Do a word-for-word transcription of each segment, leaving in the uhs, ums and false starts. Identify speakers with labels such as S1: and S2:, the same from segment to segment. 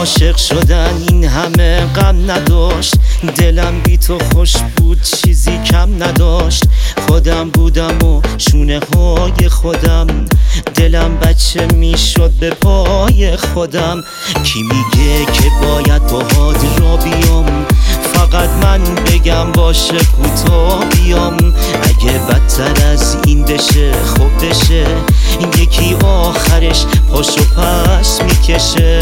S1: عاشق شدن این همه غم نداشت، دلم بی تو خوش بود چیزی کم نداشت. خودم بودم و شونه های خودم، دلم بچه میشد به پای خودم. کی میگه که باید باهات را بیام، فقط من بگم باشه کوتاه بیام. اگه بدتر از این بشه خب بشه، یکی آخرش پاشو پس میکشه.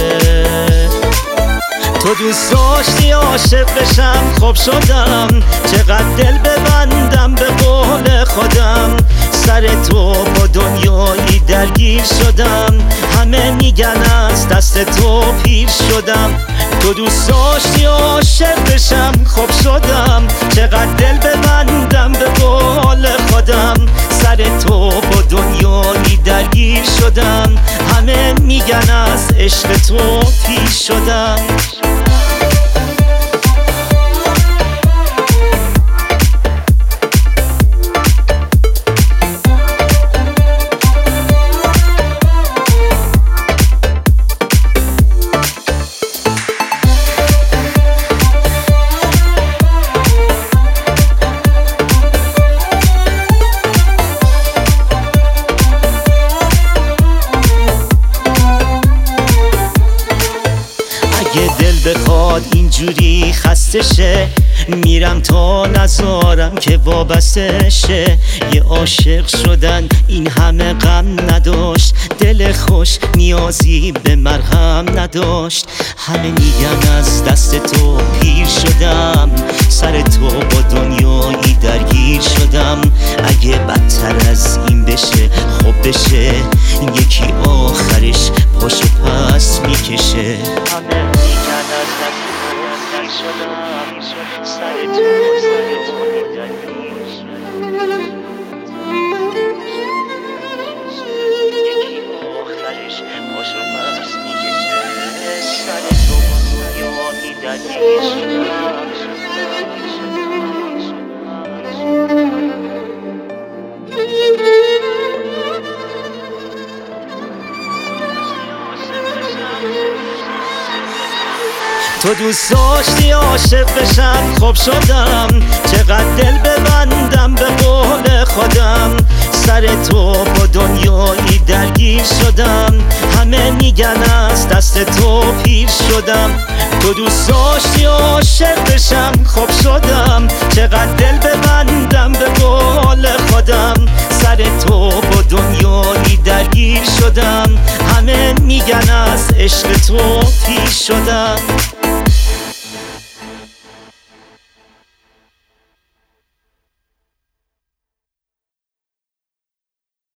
S1: تو دوست داشتی عاشق بشم خب شدم، چقدر دل ببندم به قول خودم. سر تو با دنیایی درگیر شدم، همه میگن از دست تو پیر شدم. تو دوست داشتی عاشق بشم خب شدم، چقدر دل ببندم به قول خودم. سر تو با دنیایی درگیر شدم، همه میگن از عشق تو پیر شدم. اگه دل بخواد اینجوری خسته شه، میرم تا نذارم که وابسته شه. یه عاشق شدن این همه غم نداشت، دل خوش نیازی به مرهم نداشت. همه میگن از دست تو پیر شدم، سر تو با دنیایی درگیر شدم. اگه بدتر از این بشه خب بشه، یکی آخرش پاشو پس میکشه. سر تو سر تو درگیر شدم، یکی آخرش پاشو پس میکشه. سر تو دنیایی درگیر شدم. تو دوست داشتی عاشق بشم خب شدم، چقدر دل ببندم به قول خودم. سر تو با دنیایی درگیر شدم، همه میگن از دست تو پیر شدم. تو دوست داشتی عاشق بشم خب شدم، چقدر دل ببندم به قول خودم. سر تو با دنیایی درگیر شدم، همه میگن از عشق تو پیر شدم.